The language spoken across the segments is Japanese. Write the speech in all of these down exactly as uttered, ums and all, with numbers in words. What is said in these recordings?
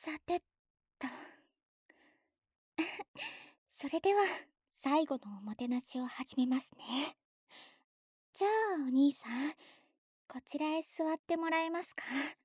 さてとそれでは最後のおもてなしを始めますね。じゃあお兄さん、こちらへ座ってもらえますか？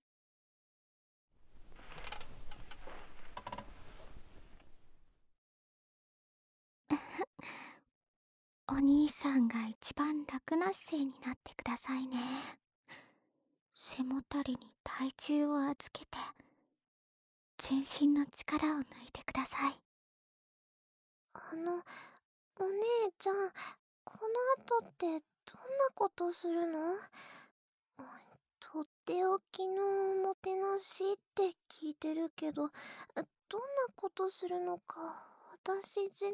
お兄さんが一番楽な姿勢になってくださいね。背もたれに体重を預けて全身の力を抜いてください。 あの、お姉ちゃん、この後ってどんなことするの？うん、とっておきのおもてなしって聞いてるけど、どんなことするのか私全然。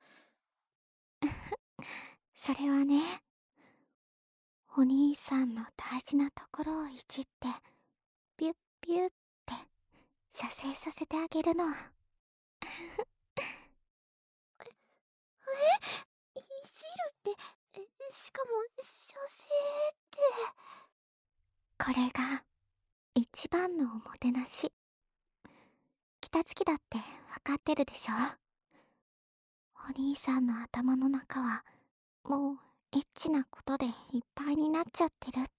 それはね、お兄さんの大事なところをいじってピュッピュッって射精させてあげるの。 え、いじるって、えしかも射精って。 これが一番のおもてなし。北月だってわかってるでしょ？お兄さんの頭の中はもうエッチなことでいっぱいになっちゃってるって。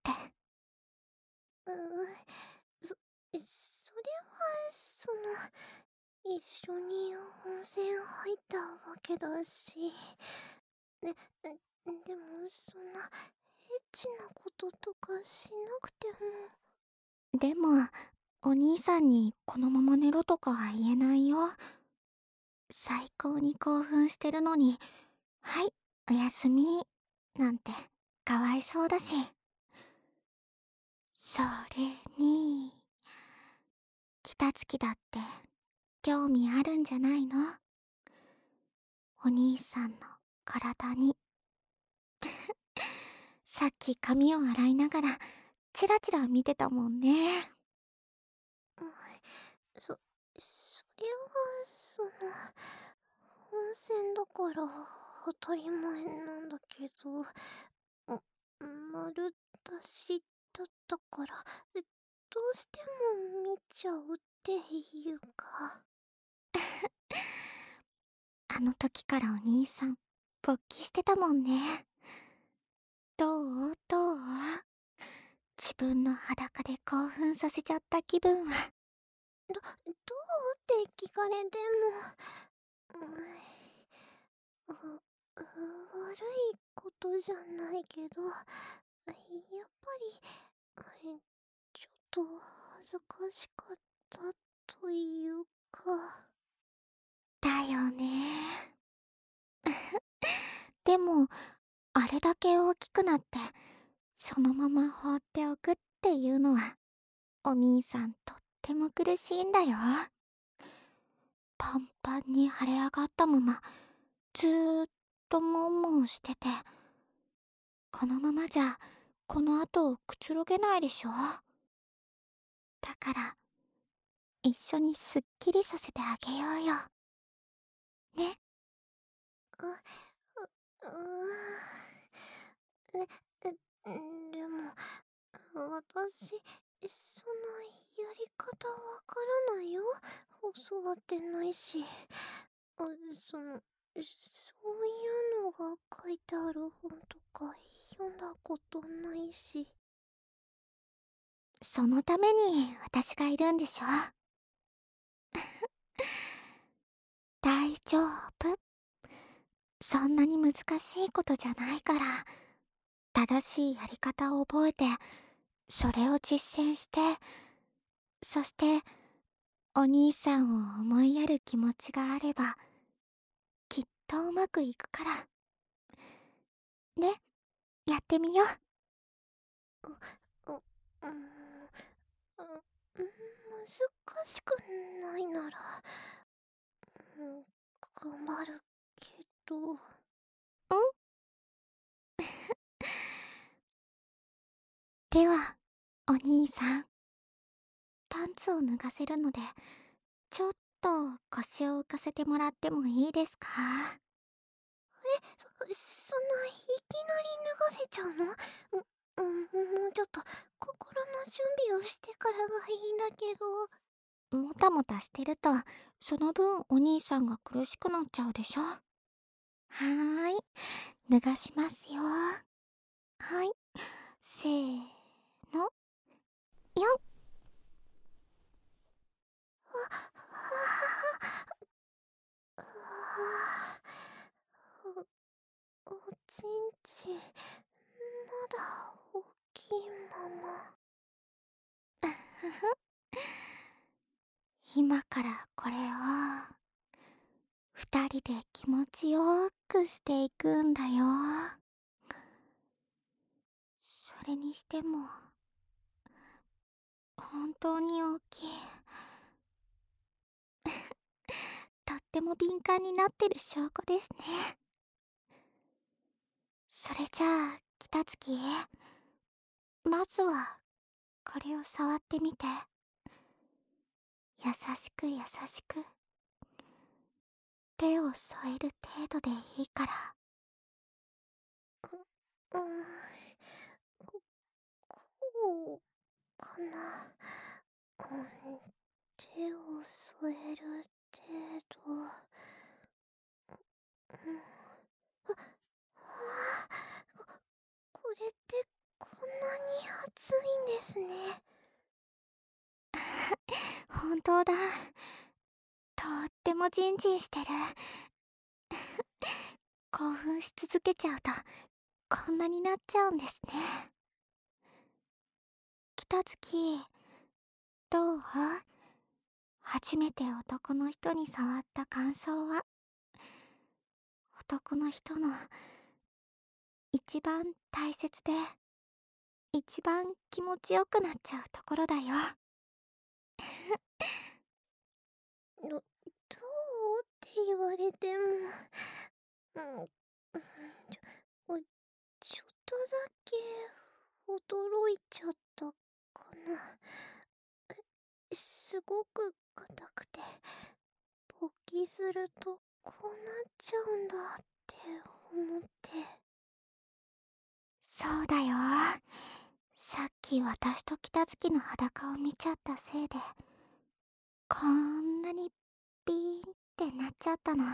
うーん、そ、えそれは、その、一緒に温泉入ったわけだし。ね、でもそんなエッチなこととかしなくても。 でもお兄さんにこのまま寝ろとかは言えないよ。最高に興奮してるのに「はいおやすみ」なんてかわいそうだし。それに北月だって興味あるんじゃないの？お兄さんの体に。さっき髪を洗いながらチラチラ見てたもんね。 うん、そ、それは、その、温泉だから当たり前なんだけど、ん丸出しだったから、どうしても見ちゃうっていうか。 あの時からお兄さん勃起してたもんね。どうどう？自分の裸で興奮させちゃった気分は。 ど、どうって聞かれても、うん、あ、悪いことじゃないけど、やっぱり、ちょっと恥ずかしかったというか。 だよね。でもあれだけ大きくなってそのまま放っておくっていうのはお兄さんとっても苦しいんだよ。パンパンに腫れ上がったままずーっとモンモンしてて、このままじゃこの後くつろげないでしょ。だから一緒にすっきりさせてあげようよね。 あ、う、うーん。え、え、でも、私、そんなやり方わからないよ。教わってないし。あ、その、そういうのが書いてある本とか読んだことないし。 そのために私がいるんでしょ。大丈夫。そんなに難しいことじゃないから、正しいやり方を覚えてそれを実践して、そしてお兄さんを思いやる気持ちがあればきっとうまくいくからね。やってみよう。 う、う、うん、う、難しくないなら、うん、頑張るけど。 んではお兄さん、パンツを脱がせるのでちょっと腰を浮かせてもらってもいいですか？ え、そ、そんないきなり脱がせちゃうの？も、うん、もうちょっと心の準備をしてからがいいんだけど。 もたもたしてると、その分お兄さんが苦しくなっちゃうでしょ。はーい、脱がしますよ。はい、せーの、よっ。 おちんちん、まだ大きいまま。 ふふ。今からこれを二人で気持ちよくしていくんだよ。それにしても本当に大きい。とっても敏感になってる証拠ですね。それじゃあ北月、まずはこれを触ってみて。優しく優しく手を添える程度でいいから。 う、うん、こ、こうかな。うん、手を添える程度。うん、あ、あー、こ、これってこんなに熱いんですね。 本当だ。とってもジンジンしてる。興奮し続けちゃうとこんなになっちゃうんですね。北月、どう？初めて男の人に触った感想は？男の人の一番大切で一番気持ちよくなっちゃうところだよ。 ど、どうって言われても、うん、うん、ちょ、お、ちょっとだけ驚いちゃったかな。え、すごく硬くて、勃起するとこうなっちゃうんだって思って。 そうだよ。さっき私と北月の裸を見ちゃったせいでこんなにビーンってなっちゃったの。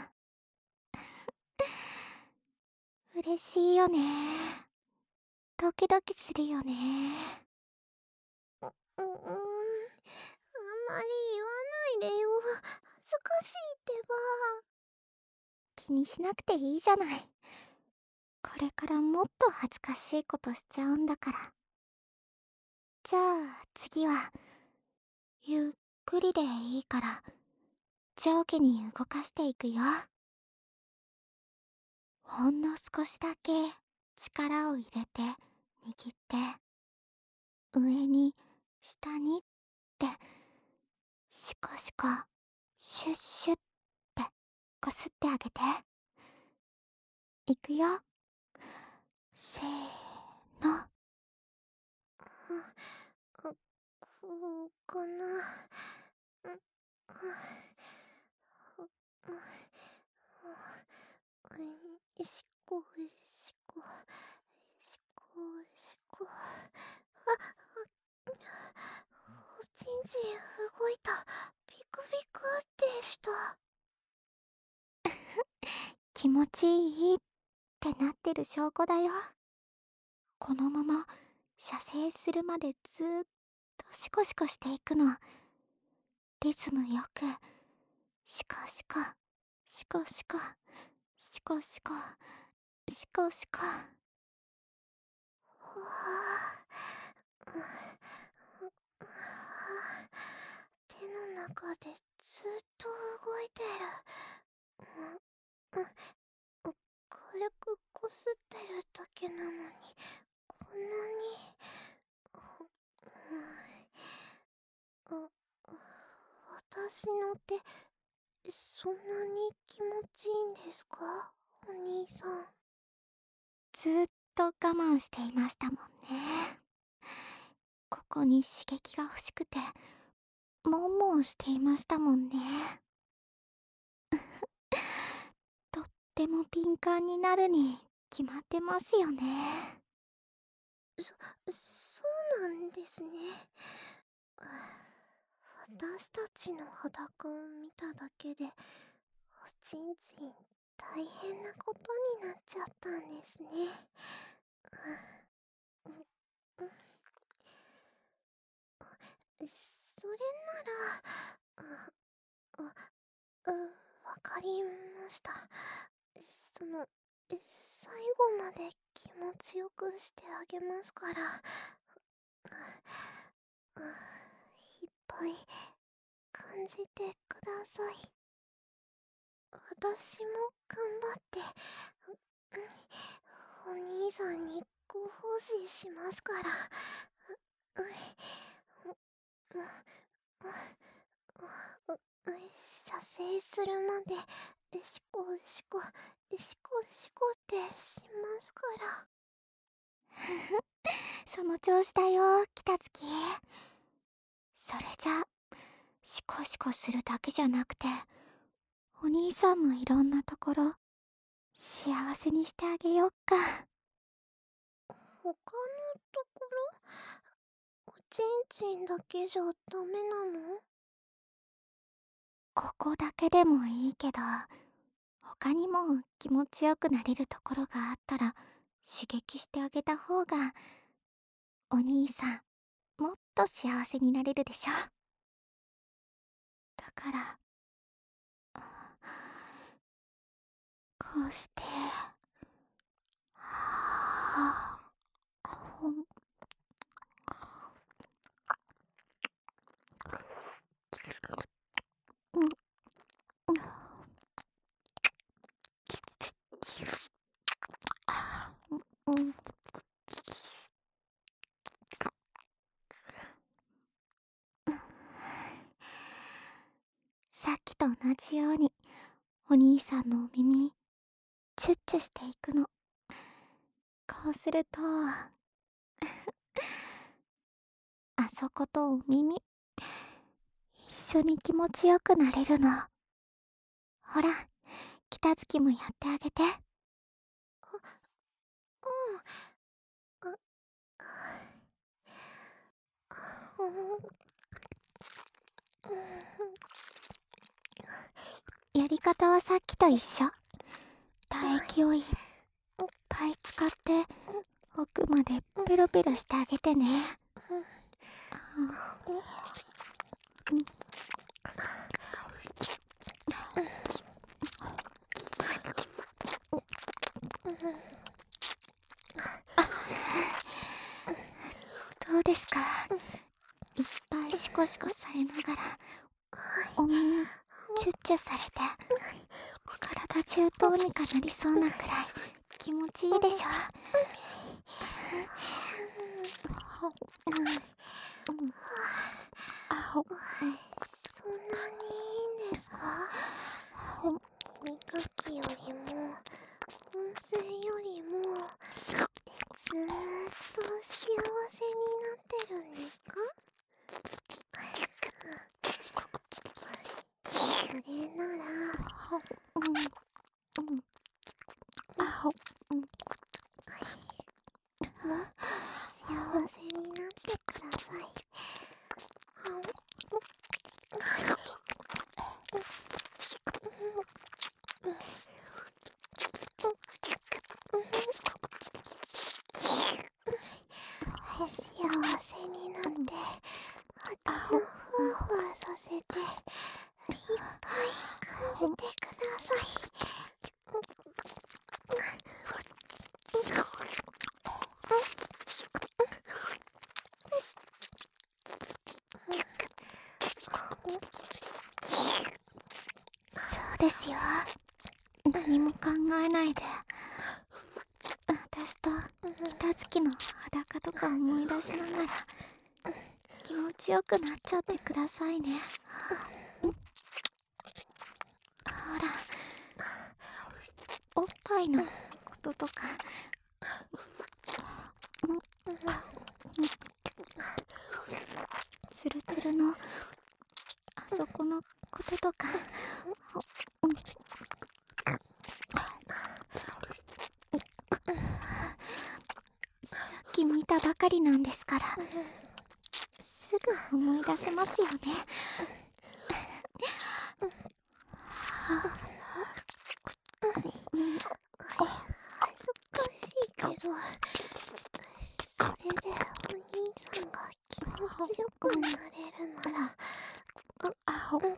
嬉しいよね。ドキドキするよね。 う、う、うーん、あんまり言わないでよ。恥ずかしいってば。 気にしなくていいじゃない。これからもっと恥ずかしいことしちゃうんだから。じゃあ次はゆっくりでいいから上下に動かしていくよ。ほんの少しだけ力を入れて握って、上に下にってシコシコシュッシュッってこすってあげて。いくよ。せーの。 あ、こうかな。うん、あ、あ、あ、しこしこ、しこしこ。あ、あ、おちんちん動いた。ピクピクってした。 気持ちいいってなってる証拠だよ。このまま射精するまでずーっとシコシコしていくの。リズムよくシコシコシコシコシコシコシコシコ。 はあ、うん、手の中でずっと動いてる。うん、うん、軽くこすってるだけなのに、こんなに、うん、あ、私の手、そんなに気持ちいいんですか、お兄さん。 ずーっと我慢していましたもんね。ここに刺激が欲しくてモンモンしていましたもんね。とっても敏感になるに決まってますよね。 そ、そうなんですね。 私たちの裸を見ただけでおちんちん大変なことになっちゃったんですね。うんうん、それなら、あ、あ、うん、わかりました。その、最後まで気持ちよくしてあげますから。あ、いっぱい感じてください。私も頑張って、お兄さんにご奉仕しますから。う、う、う、う、射精するまで、シコシコ、シコシコってしますから。 その調子だよ、北月。それじゃ、シコシコするだけじゃなくて、お兄さんのいろんなところ、幸せにしてあげよっか。 他のところ、おちんちんだけじゃダメなの？ ここだけでもいいけど、他にも気持ちよくなれるところがあったら刺激してあげた方が、お兄さんもっと幸せになれるでしょ。だから、こうして、はぁ、ほん、うん、うん、うん、さっきと同じように、お兄さんのお耳、チュッチュしていくの。こうすると、あそことお耳、一緒に気持ちよくなれるの。ほら、北月もやってあげて。 うん。あ、うん。 やり方はさっきと一緒。唾液をいっぱい使って奥までペロペロしてあげてね。どうですか？いっぱいシコシコされながらお耳チュッチュされて体中どうにかなりそうなくらい気持ちいいでしょ。 そんなにいいんですか？耳かきよりも温泉よりもずーっと幸せになってるんですか？それならもっと幸せになってください。幸せになって頭ふわふわさせていっぱい感じてください。 そうですよ。何も考えないで私と北月の裸とか思い出しながら気持ちよくなっちゃってくださいね。ほら、おっぱいのこととかツルツルのあそこのこととか、さっき見たばかりなんですから、 すぐ思い出せますよね。 恥ずかしいけど、それでお兄さんが気持ちよくなれるなら、 あお、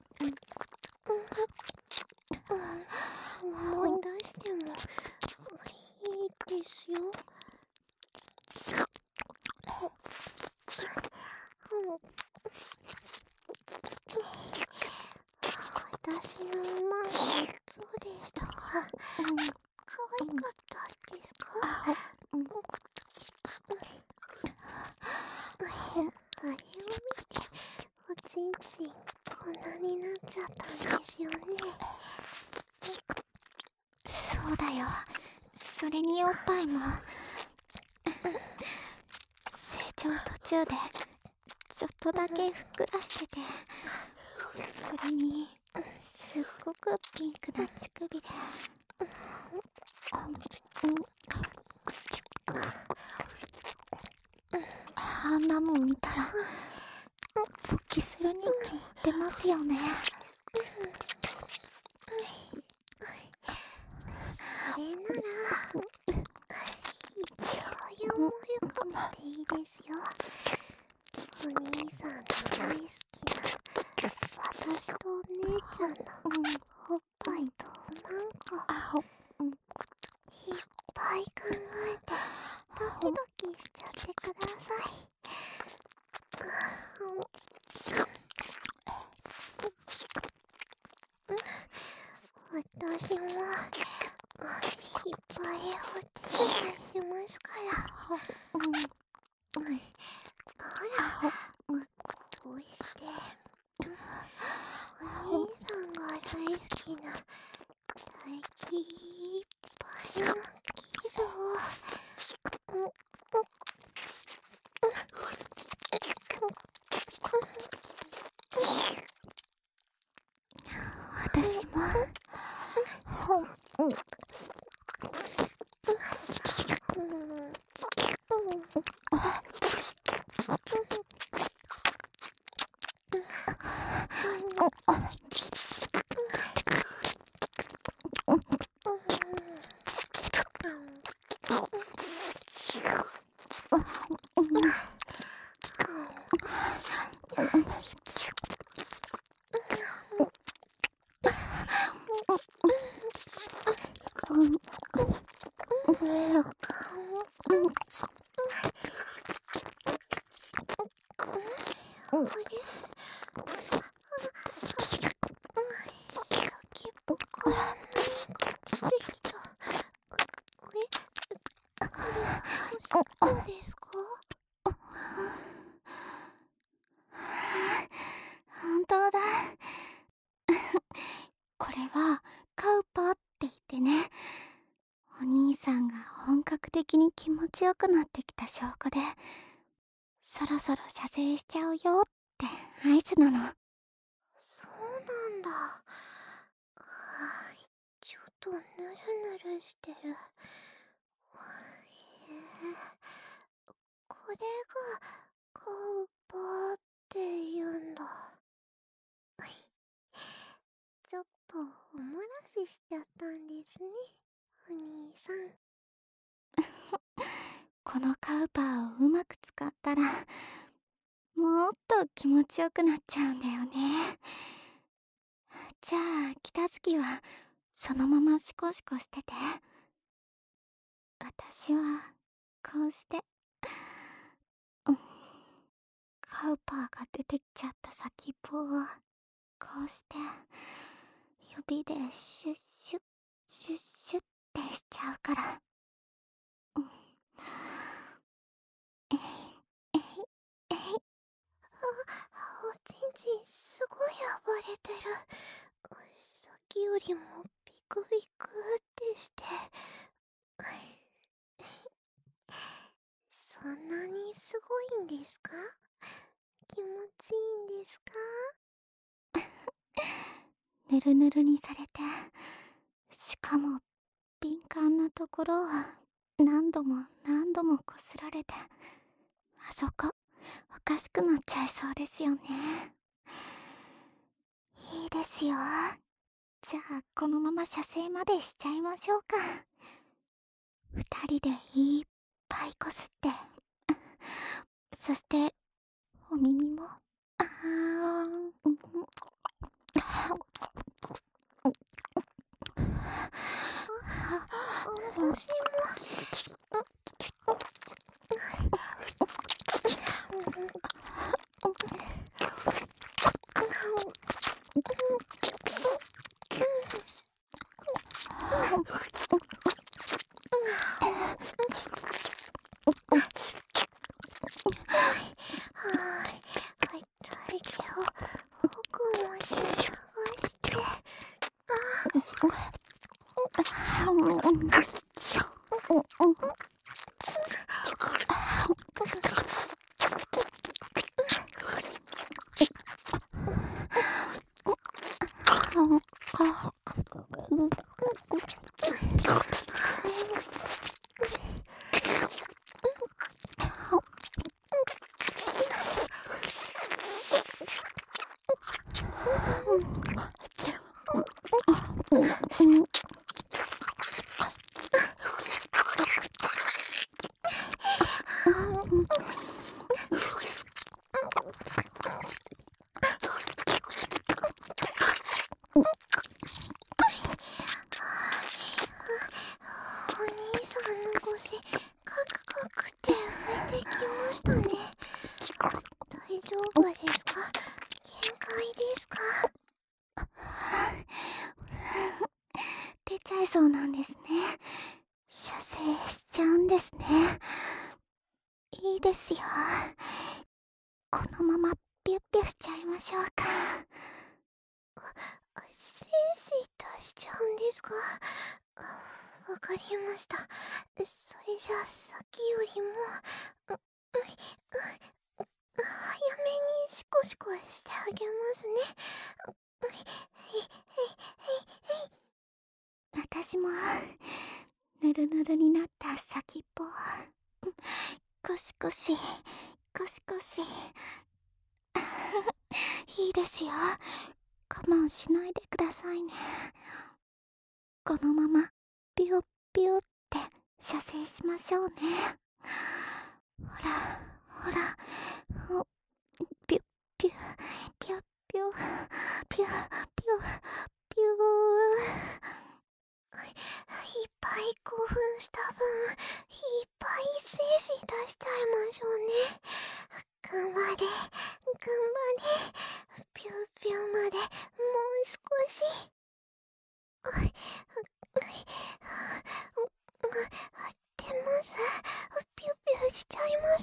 思い出してもいいですよ。私の馬はそうでしたか。可愛かったですか？あれを見て、おちんちんこんなになっちゃったんですよね。 そうだよ。それにおっぱいも成長途中でちょっとだけふっくらしてて、それにすっごくピンクな乳首で、あんなの見たら勃起するに決まってますよね。 それならそういう思い浮かべていいですよ。お兄さんの大好きな私とお姉ちゃんのおっぱいとおまんこ、 あお、 いっぱい考えてドキドキしちゃってください。私もいっぱいお願いしますから。ほら、こうしてお兄さんが大好きな大きいっぱいのキスを私も先っぽから何が出てきた。え、これおしっこですか？ 本当だ。これはカウパーって言ってね、お兄さんが本格的に気持ちよくなってきた証拠で、そろそろ射精しちゃうよって合図なの。 そうなんだ。あーちょっとぬるぬるしてる。へえ、これがカウパーって言うんだ。ちょっとおもらししちゃったんですね、お兄さん。 このカウパーをうまく使ったら、もっと気持ちよくなっちゃうんだよね。じゃあ、北月はそのままシコシコしてて。私はこうして、うん、カウパーが出てきちゃった先っぽをこうして指でシュッシュッシュッシュッってしちゃうから。うん、えいえいえい。 おちんちんすごい暴れてる。さっきよりもビクビクってして。そんなにすごいんですか？気持ちいいんですか？ ぬるぬるにされて、しかも敏感なところを何度も何度もこすられて、あそこおかしくなっちゃいそうですよね。いいですよ。じゃあこのまま射精までしちゃいましょうか。二人でいっぱいこすって、そしてお耳も、あーん、うん、 私はい、痛いけど、僕も一緒探して。お兄さんの腰、カクカクって浮いてきましたね。大丈夫ですか？限界ですか？ 出ちゃいそうなんですね。射精しちゃうんですね。いいですよ。このままピュッピュしちゃいましょうか。 精子出しちゃうんですか？わかりました。それじゃあさっきよりも、ううう早めにシコシコしてあげますね。 私もぬるぬるになった先っぽをコシコシコシコシいいですよ。我慢しないでくださいね。このままピュッピュッって射精しましょうね。ほらほら、おピュッピュッピュッピュッピュッピュッピュいっぱい興奮した分、いっぱい精子出しちゃいましょうね。頑張れ、頑張れ。ピューピューまでもう少し。出ます。ピューピューしちゃいます。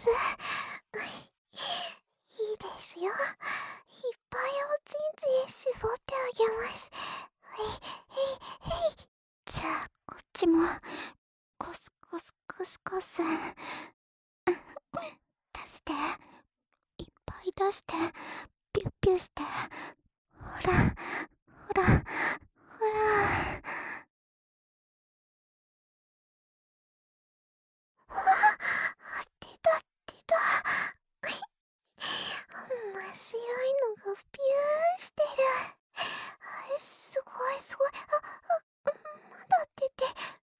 いいですよ。いっぱいおちんちん絞ってあげます。へいへいへい。 じゃあこっちもコスコスコスコス出して、いっぱい出して、ピュッピュして、ほらほらほら。 出た出た。真っ白いのがピューしてる。すごいすごい。あ、あ、まだ出て。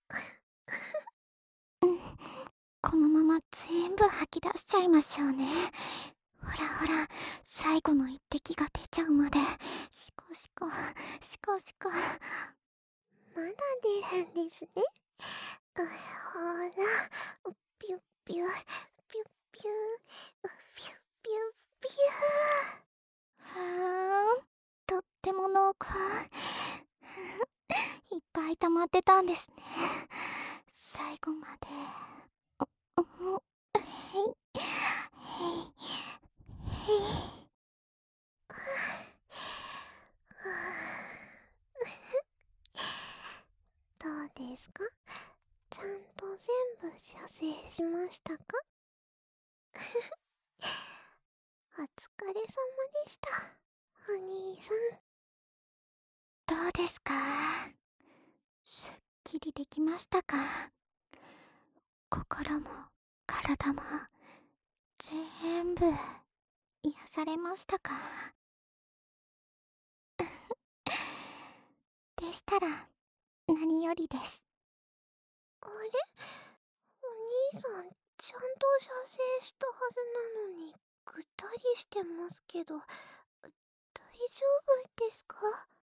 うん、このまま全部吐き出しちゃいましょうね。ほらほら、最後の一滴が出ちゃうまでシコシコシコシコ。 まだ出るんですね。ほら、ピュッピュッピュッピュッピュッピュッピュッ。 はーん、とっても濃厚。いっぱい溜まってたんですね。最後まで。おおへいへいへい。 どうですか？ちゃんと全部射精しましたか？お疲れ様でした、お兄さどうですか？すっきりできましたか？心も体も全部癒されましたか？でしたら何よりです。 あれ、お兄さん、ちゃんと射精したはずなのに、ぐったりしてますけど、大丈夫ですか？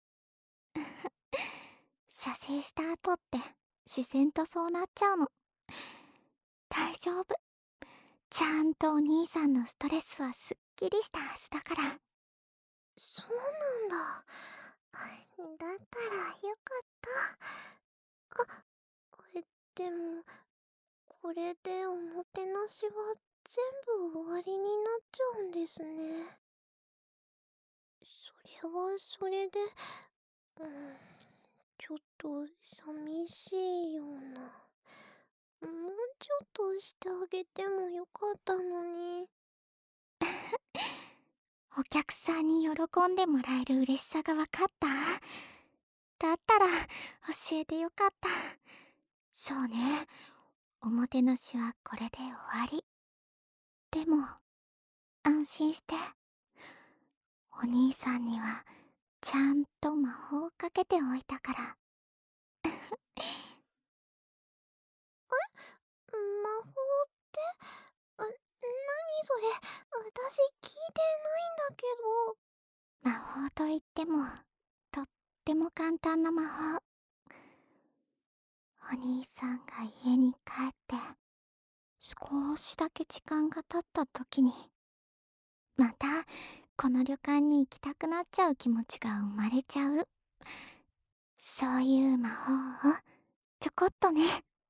射精した後って自然とそうなっちゃうの。大丈夫。ちゃんとお兄さんのストレスはすっきりしたはずだから。 そうなんだ。だったらよかった。あ、え、でも、これでおもてなしは全部終わりになっちゃうんですね。それはそれで、うん、ちょっと寂しいような。もうちょっとしてあげてもよかったのに。 お客さんに喜んでもらえる嬉しさが分かった？だったら教えてよかった。そうね、おもてなしはこれで終わり。でも安心して、お兄さんにはちゃんと魔法をかけておいたから。 魔法って、あ、なにそれ、私聞いてないんだけど。 魔法といってもとっても簡単な魔法。お兄さんが家に帰って少しだけ時間が経った時に、またこの旅館に行きたくなっちゃう気持ちが生まれちゃう、そういう魔法をちょこっとね。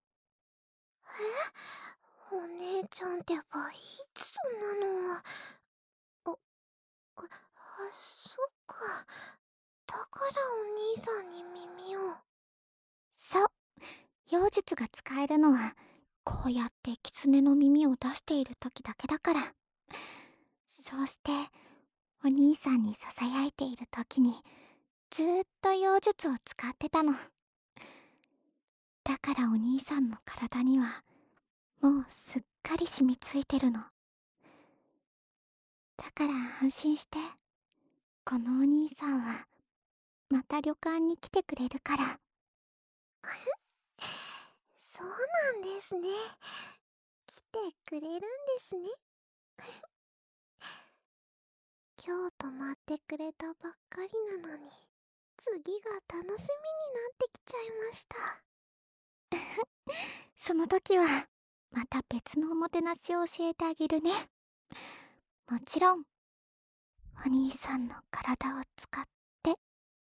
え、お姉ちゃんってばいつそんなの。あ、あ、あ、そっか。だからお兄さんに耳を。 そう、妖術が使えるのはこうやって狐の耳を出している時だけだから。そうしてお兄さんにささやいている時にずーっと妖術を使ってたの。だからお兄さんの体にはもうすっかり染みついてるの。だから安心して、このお兄さんはまた旅館に来てくれるから。 そうなんですね。来てくれるんですね。今日泊まってくれたばっかりなのに、次が楽しみになってきちゃいました。 その時はまた別のおもてなしを教えてあげるね。もちろんお兄さんの体を使って。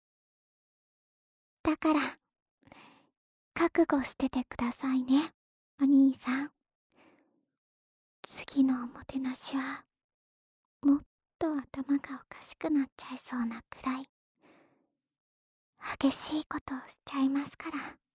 だから覚悟しててくださいね、お兄さん。次のおもてなしはもっと頭がおかしくなっちゃいそうなくらい激しいことをしちゃいますから。